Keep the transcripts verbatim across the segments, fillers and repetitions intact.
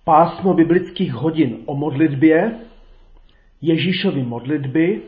Pásmo biblických hodin o modlitbě, Ježíšovy modlitby,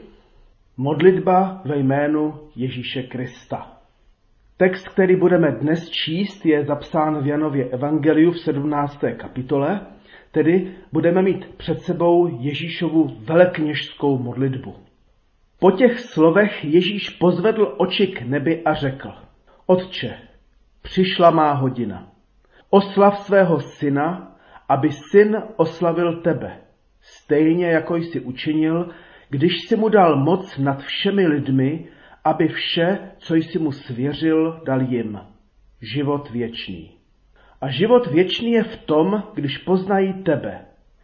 modlitba ve jménu Ježíše Krista. Text, který budeme dnes číst, je zapsán v Janově evangeliu v sedmnácté kapitole, tedy budeme mít před sebou Ježíšovu velekněžskou modlitbu. Po těch slovech Ježíš pozvedl oči k nebi a řekl: Otče, přišla má hodina. Oslav svého syna, aby syn oslavil tebe, stejně jako jsi učinil, když jsi mu dal moc nad všemi lidmi, aby vše, co jsi mu svěřil, dal jim. Život věčný. A život věčný je v tom, když poznají tebe,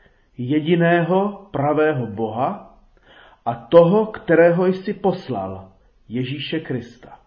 jediného pravého Boha a toho, kterého jsi poslal, Ježíše Krista.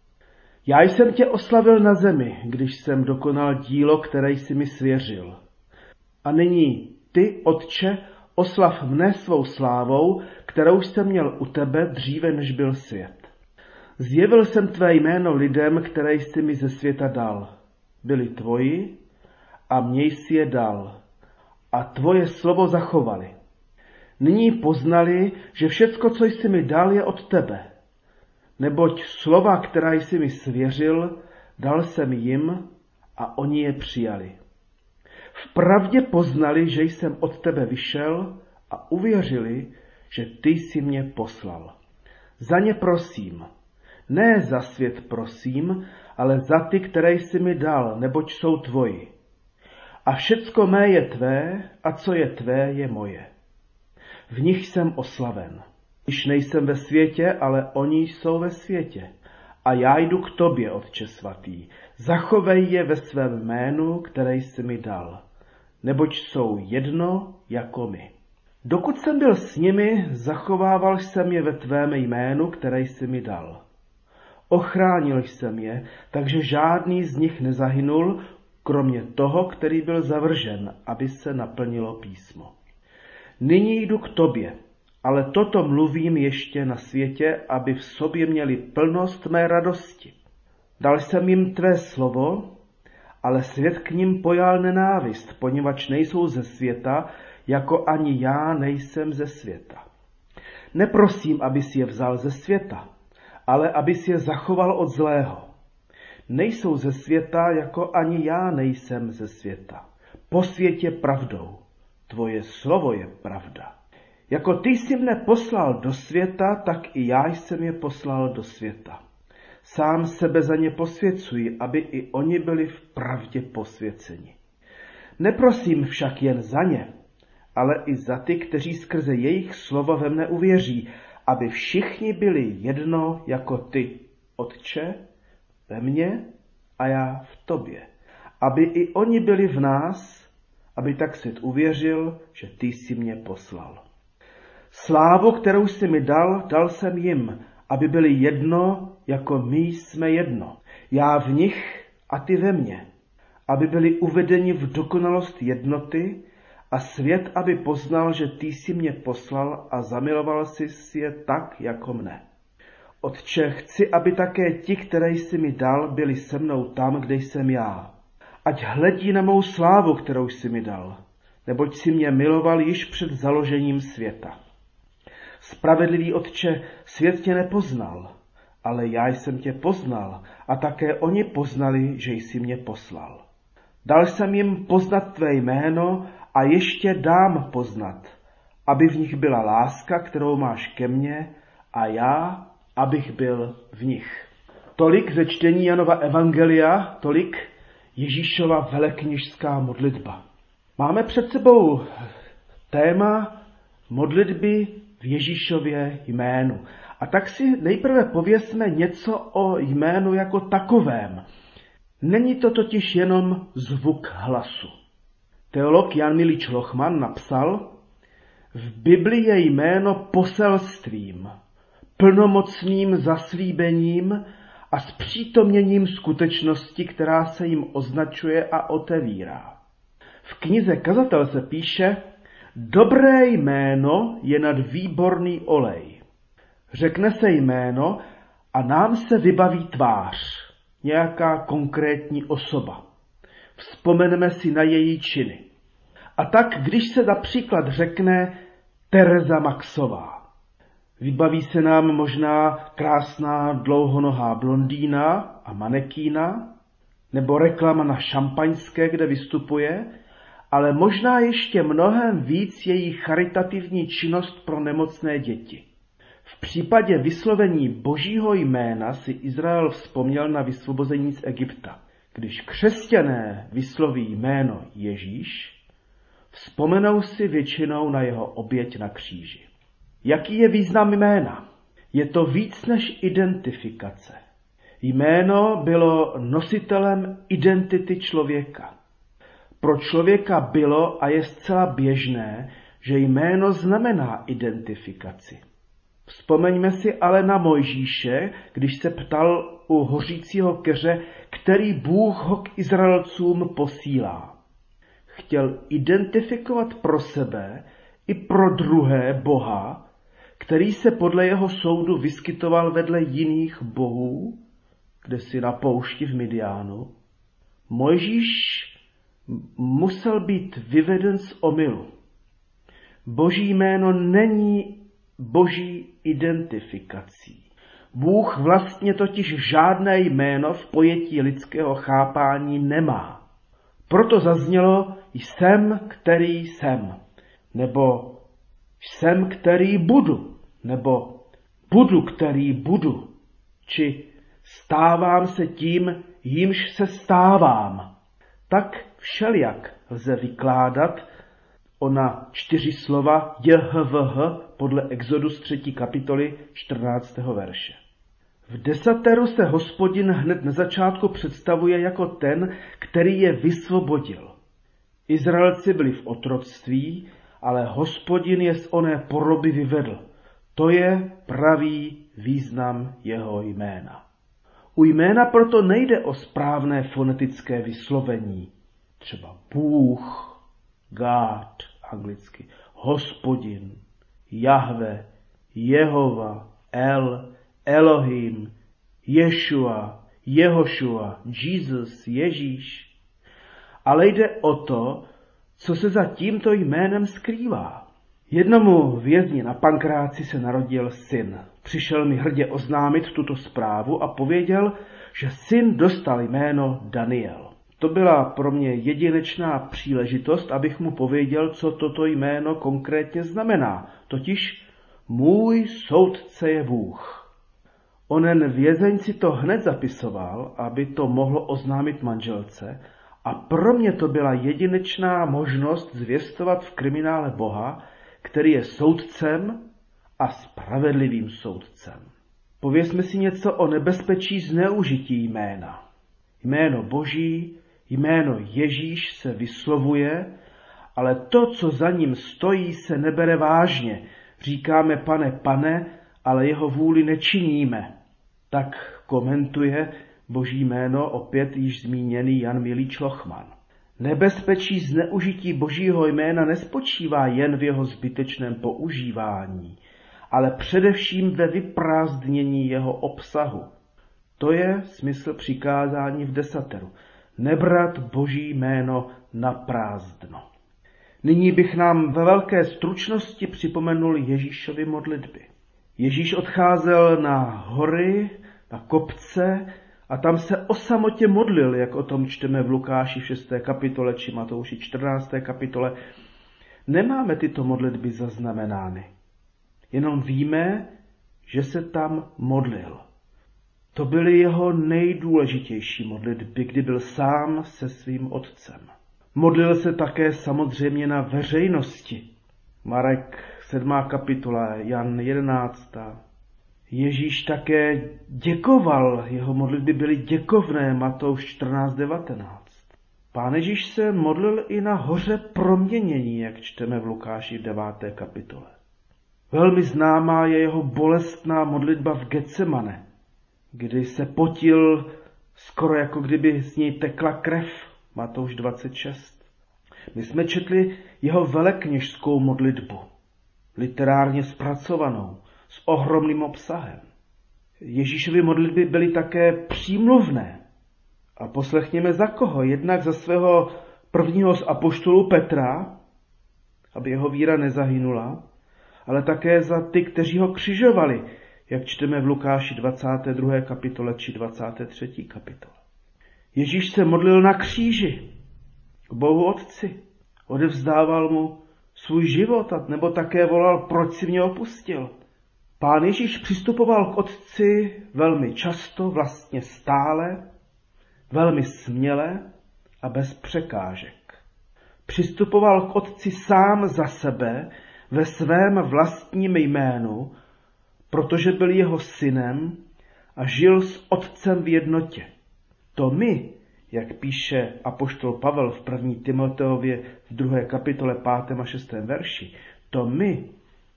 Já jsem tě oslavil na zemi, když jsem dokonal dílo, které jsi mi svěřil. A nyní ty, Otče, oslav mne svou slávou, kterou jsem měl u tebe dříve, než byl svět. Zjevil jsem tvé jméno lidem, které jsi mi ze světa dal. Byli tvoji a mně jsi je dal. A tvoje slovo zachovali. Nyní poznali, že všecko, co jsi mi dal, je od tebe. Neboť slova, která jsi mi svěřil, dal jsem jim a oni je přijali. Vpravdě poznali, že jsem od tebe vyšel a uvěřili, že ty jsi mě poslal. Za ně prosím, ne za svět prosím, ale za ty, které jsi mi dal, neboť jsou tvoji. A všecko mé je tvé a co je tvé, je moje. V nich jsem oslaven. Když nejsem ve světě, ale oni jsou ve světě. A já jdu k tobě, Otče svatý. Zachovej je ve svém jménu, které jsi mi dal. Neboť jsou jedno jako my. Dokud jsem byl s nimi, zachovával jsem je ve tvém jménu, které jsi mi dal. Ochránil jsem je, takže žádný z nich nezahynul, kromě toho, který byl zavržen, aby se naplnilo písmo. Nyní jdu k tobě, ale toto mluvím ještě na světě, aby v sobě měli plnost mé radosti. Dal jsem jim tvé slovo, ale svět k nim pojal nenávist, poněvadž nejsou ze světa, jako ani já nejsem ze světa. Neprosím, abys je vzal ze světa, ale abys je zachoval od zlého. Nejsou ze světa, jako ani já nejsem ze světa. Posvěť je pravdou. Tvoje slovo je pravda. Jako ty jsi mne poslal do světa, tak i já jsem je poslal do světa. Sám sebe za ně posvěcuji, aby i oni byli v pravdě posvěceni. Neprosím však jen za ně, ale i za ty, kteří skrze jejich slova ve mne uvěří, aby všichni byli jedno jako ty, Otče, ve mně a já v tobě. Aby i oni byli v nás, aby tak svět uvěřil, že ty jsi mě poslal. Slávu, kterou jsi mi dal, dal jsem jim, aby byli jedno, jako my jsme jedno. Já v nich a ty ve mně, aby byli uvedeni v dokonalost jednoty a svět, aby poznal, že ty jsi mě poslal a zamiloval jsi je tak, jako mne. Otče, chci, aby také ti, které jsi mi dal, byli se mnou tam, kde jsem já. Ať hledí na mou slávu, kterou jsi mi dal, neboť jsi mě miloval již před založením světa. Spravedlivý Otče, svět tě nepoznal, ale já jsem tě poznal a také oni poznali, že jsi mě poslal. Dal jsem jim poznat tvé jméno a ještě dám poznat, aby v nich byla láska, kterou máš ke mně a já, abych byl v nich. Tolik ze čtení Janova evangelia, tolik Ježíšova velekněžská modlitba. Máme před sebou téma modlitby v Ježíšově jménu. A tak si nejprve pověsme něco o jménu jako takovém. Není to totiž jenom zvuk hlasu. Teolog Jan Milič Lochman napsal: v Biblii je jméno poselstvím, plnomocným zaslíbením a zpřítomněním skutečnosti, která se jim označuje a otevírá. V knize Kazatel se píše: dobré jméno je nad výborný olej. Řekne se jméno a nám se vybaví tvář, nějaká konkrétní osoba. Vzpomeneme si na její činy. A tak, když se například řekne Tereza Maxová, vybaví se nám možná krásná dlouhonohá blondýna a manekína, nebo reklama na šampaňské, kde vystupuje, ale možná ještě mnohem víc její charitativní činnost pro nemocné děti. V případě vyslovení Božího jména si Izrael vzpomněl na vysvobození z Egypta. Když křesťané vysloví jméno Ježíš, vzpomenou si většinou na jeho oběť na kříži. Jaký je význam jména? Je to víc než identifikace. Jméno bylo nositelem identity člověka. Pro člověka bylo a je zcela běžné, že jméno znamená identifikaci. Vzpomeňme si ale na Mojžíše, když se ptal u hořícího keře, který Bůh ho k Izraelcům posílá. Chtěl identifikovat pro sebe i pro druhé Boha, který se podle jeho soudu vyskytoval vedle jiných bohů, kde si na poušti v Midiánu. Mojžíš musel být vyveden z omylu. Boží jméno není boží identifikací. Bůh vlastně totiž žádné jméno v pojetí lidského chápání nemá. Proto zaznělo jsem, který jsem, nebo jsem, který budu, nebo budu, který budu, či stávám se tím, jímž se stávám. Tak všelijak lze vykládat ona čtyři slova J H V H podle Exodus třetí kapitoly čtrnáctého verše. V desateru se Hospodin hned na začátku představuje jako ten, který je vysvobodil. Izraelci byli v otroctví, ale Hospodin je z oné poroby vyvedl. To je pravý význam jeho jména. U jména proto nejde o správné fonetické vyslovení. Třeba Bůh, God, anglicky, Hospodin, Jahve, Jehova, El, Elohim, Ješua, Jehošua, Jesus, Ježíš. Ale jde o to, co se za tímto jménem skrývá. Jednomu vězni na Pankráci se narodil syn. Přišel mi hrdě oznámit tuto zprávu a pověděl, že syn dostal jméno Daniel. To byla pro mě jedinečná příležitost, abych mu pověděl, co toto jméno konkrétně znamená. Totiž můj soudce je Bůh. Onen vězeň si to hned zapisoval, aby to mohlo oznámit manželce, a pro mě to byla jedinečná možnost zvěstovat v kriminále Boha, který je soudcem a spravedlivým soudcem. Povězme si něco o nebezpečí zneužití jména. Jméno Boží, jméno Ježíš se vyslovuje, ale to, co za ním stojí, se nebere vážně. Říkáme pane, pane, ale jeho vůli nečiníme. Tak komentuje Boží jméno opět již zmíněný Jan Milíč Lochman. Nebezpečí zneužití Božího jména nespočívá jen v jeho zbytečném používání, ale především ve vyprázdnění jeho obsahu. To je smysl přikázání v desateru. Nebrat Boží jméno na prázdno. Nyní bych nám ve velké stručnosti připomenul Ježíšovy modlitby. Ježíš odcházel na hory, na kopce a tam se o samotě modlil, jak o tom čteme v Lukáši v šesté kapitole či Matouši čtrnácté kapitole. Nemáme tyto modlitby zaznamenány. Jenom víme, že se tam modlil. To byly jeho nejdůležitější modlitby, kdy byl sám se svým otcem. Modlil se také samozřejmě na veřejnosti. Marek sedmá kapitola, Jan jedenáctá. Ježíš také děkoval, jeho modlitby byly děkovné, Matouš čtrnáct devatenáct. Pán Ježíš se modlil i na hoře proměnění, jak čteme v Lukáši v deváté kapitole. Velmi známá je jeho bolestná modlitba v Getsemane, kdy se potil skoro jako kdyby z něj tekla krev, Matouš dvacet šest. My jsme četli jeho velekněžskou modlitbu, literárně zpracovanou, s ohromným obsahem. Ježíšovy modlitby byly také přímluvné. A poslechněme za koho, jednak za svého prvního z apoštolů Petra, aby jeho víra nezahynula, ale také za ty, kteří ho křižovali, jak čteme v Lukáši dvacáté druhé kapitole či dvacáté třetí kapitole. Ježíš se modlil na kříži k Bohu Otci. Odevzdával mu svůj život, nebo také volal, proč si mě opustil. Pán Ježíš přistupoval k Otci velmi často, vlastně stále, velmi směle a bez překážek. Přistupoval k Otci sám za sebe ve svém vlastním jménu, protože byl jeho synem a žil s Otcem v jednotě. To my, jak píše apoštol Pavel v první Timoteově v druhé kapitole pátém a šestém verši, to my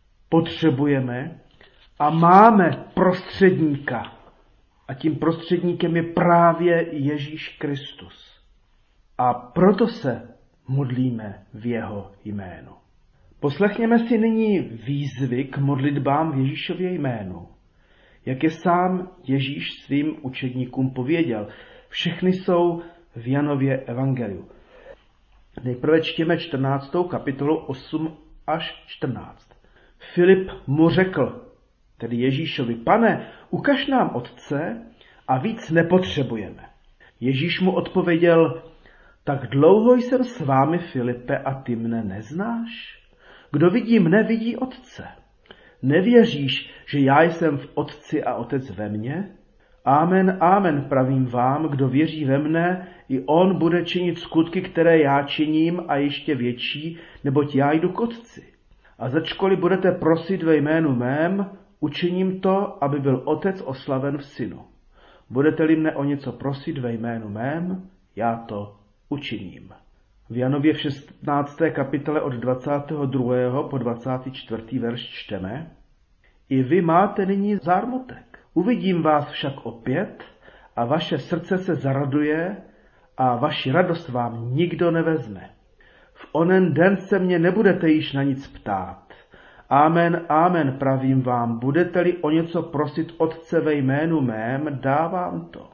potřebujeme a máme prostředníka. A tím prostředníkem je právě Ježíš Kristus. A proto se modlíme v jeho jménu. Poslechněme si nyní výzvy k modlitbám v Ježíšově jménu. Jak je sám Ježíš svým učedníkům pověděl, všechny jsou v Janově evangeliu. Nejprve čtěme čtrnáctou kapitolu osm až čtrnáct. Filip mu řekl, tedy Ježíšovi, Pane, ukaž nám Otce a víc nepotřebujeme. Ježíš mu odpověděl, tak dlouho jsem s vámi, Filipe, a ty mne neznáš? Kdo vidí mne, vidí Otce. Nevěříš, že já jsem v Otci a Otec ve mně? Amen, amen, pravím vám, kdo věří ve mne, i on bude činit skutky, které já činím a ještě větší, neboť já jdu k Otci. A začkoliv budete prosit ve jménu mém, učiním to, aby byl Otec oslaven v Synu. Budete-li mne o něco prosit ve jménu mém, já to učiním. V Janově v šestnácté kapitole od dvacátého druhého po dvacátý čtvrtý verš čteme: I vy máte nyní zármutek. Uvidím vás však opět a vaše srdce se zaraduje a vaši radost vám nikdo nevezme. V onen den se mě nebudete již na nic ptát. Amen, amen, pravím vám, budete-li o něco prosit Otce ve jménu mém, dávám to.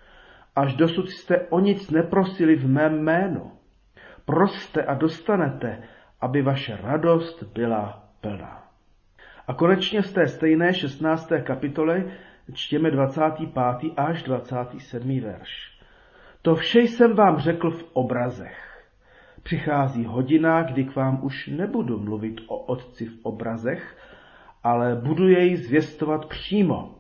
Až dosud jste o nic neprosili v mém jménu. Proste a dostanete, aby vaše radost byla plná. A konečně z té stejné šestnácté kapitoly čtěme dvacátý pátý až dvacátý sedmý verš. To vše jsem vám řekl v obrazech. Přichází hodina, kdy k vám už nebudu mluvit o Otci v obrazech, ale budu jej zvěstovat přímo.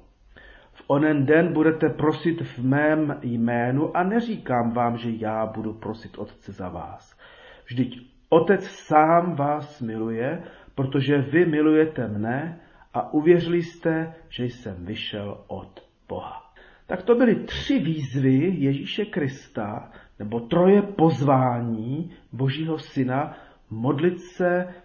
V onen den budete prosit v mém jménu a neříkám vám, že já budu prosit Otce za vás. Vždyť Otec sám vás miluje, protože vy milujete mne a uvěřili jste, že jsem vyšel od Boha. Tak to byly tři výzvy Ježíše Krista, nebo troje pozvání Božího Syna modlit se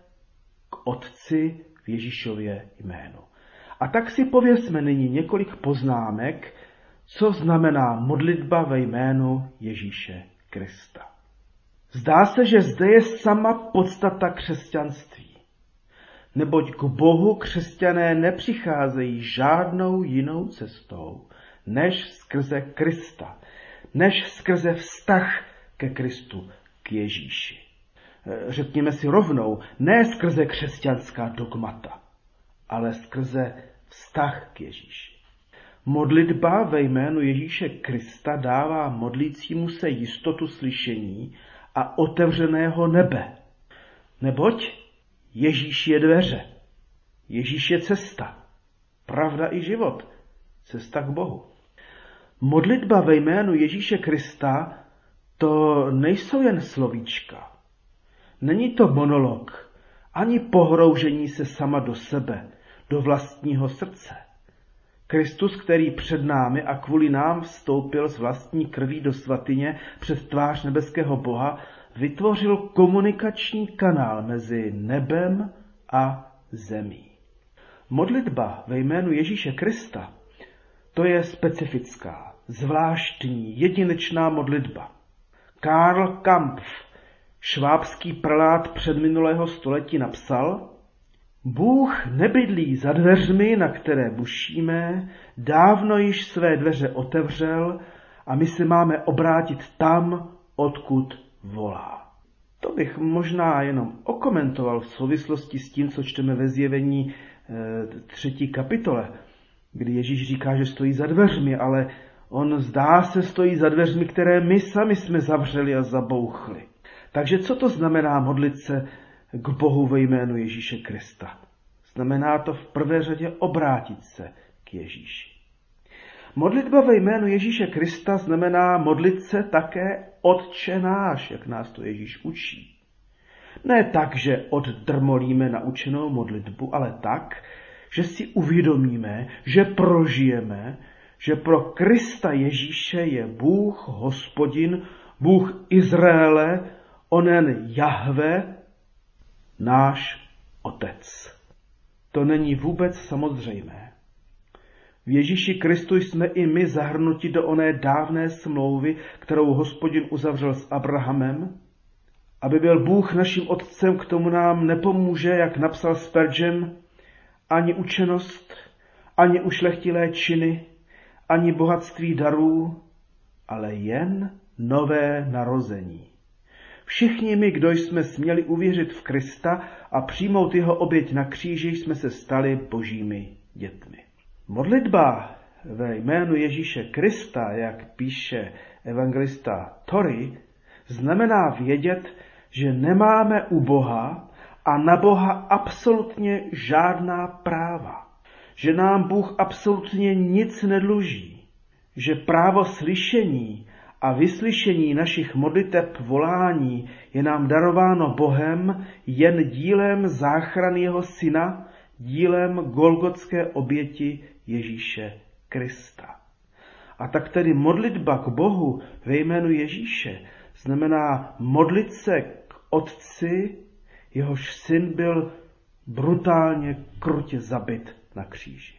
k Otci v Ježíšově jménu. A tak si pověsme nyní několik poznámek, co znamená modlitba ve jménu Ježíše Krista. Zdá se, že zde je sama podstata křesťanství. Neboť k Bohu křesťané nepřicházejí žádnou jinou cestou, než skrze Krista, než skrze vztah ke Kristu, k Ježíši. Řekněme si rovnou, ne skrze křesťanská dogmata, ale skrze vztah k Ježíši. Modlitba ve jménu Ježíše Krista dává modlícímu se jistotu slyšení a otevřeného nebe. Neboť Ježíš je dveře, Ježíš je cesta, pravda i život, cesta k Bohu. Modlitba ve jménu Ježíše Krista to nejsou jen slovíčka. Není to monolog, ani pohroužení se sama do sebe, do vlastního srdce. Kristus, který před námi a kvůli nám vstoupil z vlastní krví do svatyně před tvář nebeského Boha, vytvořil komunikační kanál mezi nebem a zemí. Modlitba ve jménu Ježíše Krista, to je specifická, zvláštní, jedinečná modlitba. Karl Kampf, švábský prelát předminulého století, napsal: Bůh nebydlí za dveřmi, na které bušíme, dávno již své dveře otevřel a my se máme obrátit tam, odkud volá. To bych možná jenom okomentoval v souvislosti s tím, co čteme ve Zjevení třetí kapitole, kdy Ježíš říká, že stojí za dveřmi, ale on zdá se stojí za dveřmi, které my sami jsme zavřeli a zabouchli. Takže co to znamená modlit se k Bohu ve jménu Ježíše Krista? Znamená to v prvé řadě obrátit se k Ježíši. Modlitba ve jménu Ježíše Krista znamená modlit se také Otče náš, jak nás to Ježíš učí. Ne tak, že oddrmolíme naučenou modlitbu, ale tak, že si uvědomíme, že prožijeme, že pro Krista Ježíše je Bůh, Hospodin, Bůh Izraele, onen Jahve, náš Otec. To není vůbec samozřejmé. V Ježíši Kristu jsme i my zahrnuti do oné dávné smlouvy, kterou Hospodin uzavřel s Abrahamem. Aby byl Bůh naším otcem, k tomu nám nepomůže, jak napsal Spurgeon, ani učenost, ani ušlechtilé činy, ani bohatství darů, ale jen nové narození. Všichni my, kdo jsme směli uvěřit v Krista a přijmout jeho oběť na kříži, jsme se stali božími dětmi. Modlitba ve jménu Ježíše Krista, jak píše evangelista Torrey, znamená vědět, že nemáme u Boha a na Boha absolutně žádná práva. Že nám Bůh absolutně nic nedluží. Že právo slyšení a vyslyšení našich modliteb volání je nám darováno Bohem jen dílem záchrany jeho syna, dílem golgotské oběti Ježíše Krista. A tak tedy modlitba k Bohu ve jménu Ježíše znamená modlit se k Otci, jehož syn byl brutálně krutě zabit na kříži.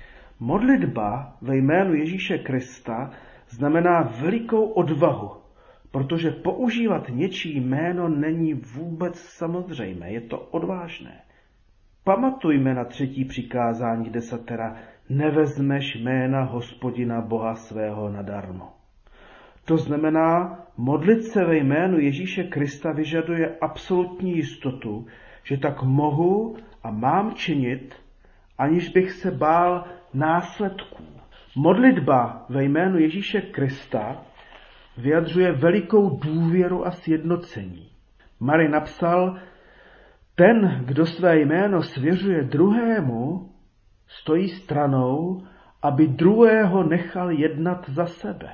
Modlitba ve jménu Ježíše Krista znamená velikou odvahu, protože používat něčí jméno není vůbec samozřejmé, je to odvážné. Pamatujme na třetí přikázání desatera, nevezmeš jména Hospodina Boha svého nadarmo. To znamená, modlit se ve jménu Ježíše Krista vyžaduje absolutní jistotu, že tak mohu a mám činit, aniž bych se bál následků. Modlitba ve jménu Ježíše Krista vyjadřuje velikou důvěru a sjednocení. Mary napsal, ten, kdo své jméno svěřuje druhému, stojí stranou, aby druhého nechal jednat za sebe.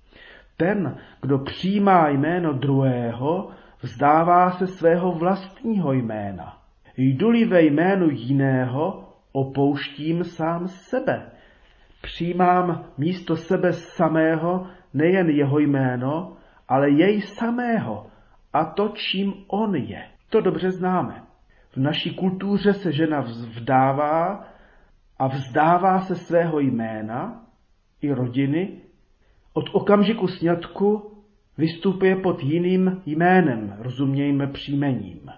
Ten, kdo přijímá jméno druhého, vzdává se svého vlastního jména. Jdu-li ve jménu jiného, opouštím sám sebe. Přijímám místo sebe samého nejen jeho jméno, ale jej samého a to, čím on je. To dobře známe. V naší kultuře se žena vdává a vzdává se svého jména i rodiny. Od okamžiku sňatku vystupuje pod jiným jménem, rozumějme příjmením.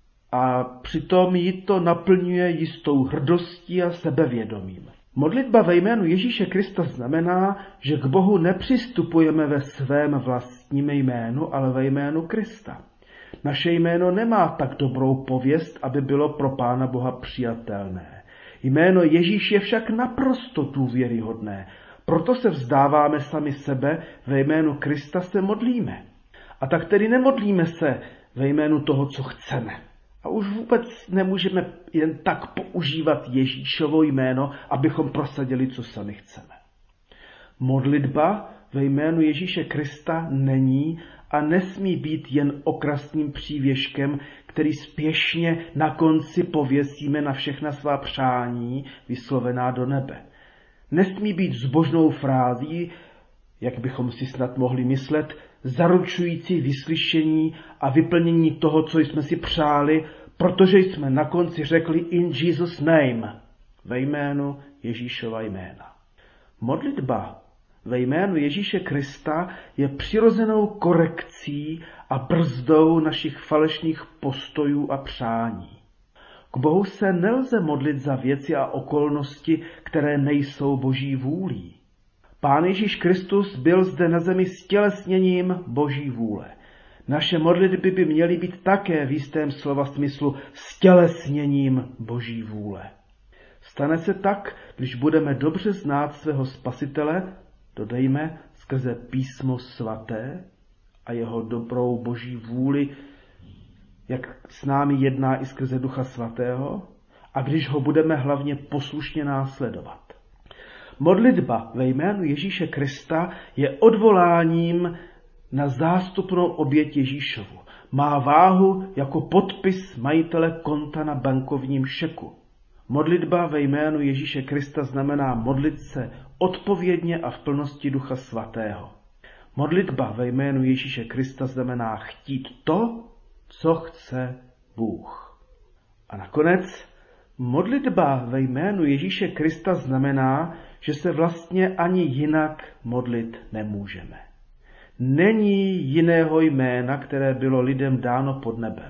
A přitom ji to naplňuje jistou hrdostí a sebevědomím. Modlitba ve jménu Ježíše Krista znamená, že k Bohu nepřistupujeme ve svém vlastním jménu, ale ve jménu Krista. Naše jméno nemá tak dobrou pověst, aby bylo pro Pána Boha přijatelné. Jméno Ježíš je však naprosto důvěryhodné, proto se vzdáváme sami sebe, ve jménu Krista se modlíme. A tak tedy nemodlíme se ve jménu toho, co chceme. A už vůbec nemůžeme jen tak používat Ježíšovo jméno, abychom prosadili, co sami chceme. Modlitba ve jménu Ježíše Krista není a nesmí být jen okrasným přívěškem, který spěšně na konci pověsíme na všechna svá přání vyslovená do nebe. Nesmí být zbožnou frází, jak bychom si snad mohli myslet, zaručující vyslyšení a vyplnění toho, co jsme si přáli, protože jsme na konci řekli in Jesus name, ve jménu Ježíšova jména. Modlitba ve jménu Ježíše Krista je přirozenou korekcí a brzdou našich falešných postojů a přání. K Bohu se nelze modlit za věci a okolnosti, které nejsou Boží vůlí. Pán Ježíš Kristus byl zde na zemi stělesněním Boží vůle. Naše modlitby by měly být také v jistém slova smyslu stělesněním Boží vůle. Stane se tak, když budeme dobře znát svého Spasitele, dodejme skrze Písmo svaté a jeho dobrou Boží vůli, jak s námi jedná i skrze Ducha svatého, a když ho budeme hlavně poslušně následovat. Modlitba ve jménu Ježíše Krista je odvoláním na zástupnou oběť Ježíšovu. Má váhu jako podpis majitele konta na bankovním šeku. Modlitba ve jménu Ježíše Krista znamená modlit se odpovědně a v plnosti Ducha svatého. Modlitba ve jménu Ježíše Krista znamená chtít to, co chce Bůh. A nakonec modlitba ve jménu Ježíše Krista znamená, že se vlastně ani jinak modlit nemůžeme. Není jiného jména, které bylo lidem dáno pod nebem.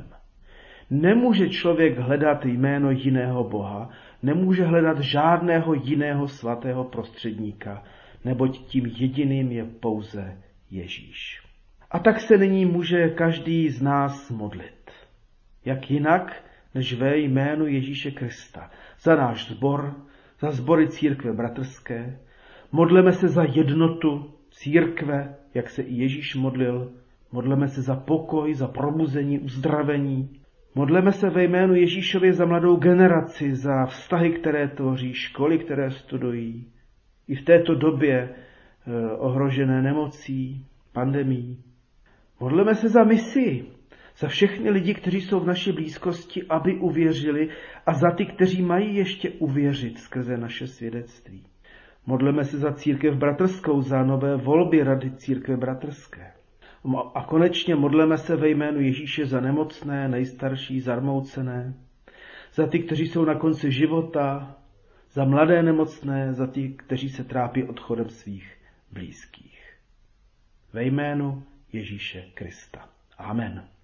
Nemůže člověk hledat jméno jiného Boha, nemůže hledat žádného jiného svatého prostředníka, neboť tím jediným je pouze Ježíš. A tak se nyní může každý z nás modlit. Jak jinak, než ve jménu Ježíše Krista. Za náš sbor, za sbory církve bratrské. Modleme se za jednotu církve, jak se i Ježíš modlil. Modleme se za pokoj, za probuzení, uzdravení. Modleme se ve jménu Ježíšově za mladou generaci, za vztahy, které tvoří, školy, které studují. I v této době eh, ohrožené nemocí, pandemií. Modleme se za misi, za všechny lidi, kteří jsou v naší blízkosti, aby uvěřili, a za ty, kteří mají ještě uvěřit skrze naše svědectví. Modleme se za církev bratrskou, za nové volby rady církve bratrské. A konečně modleme se ve jménu Ježíše za nemocné, nejstarší, zarmoucené, za ty, kteří jsou na konci života, za mladé nemocné, za ty, kteří se trápí odchodem svých blízkých. Ve jménu Ježíše Krista. Amen.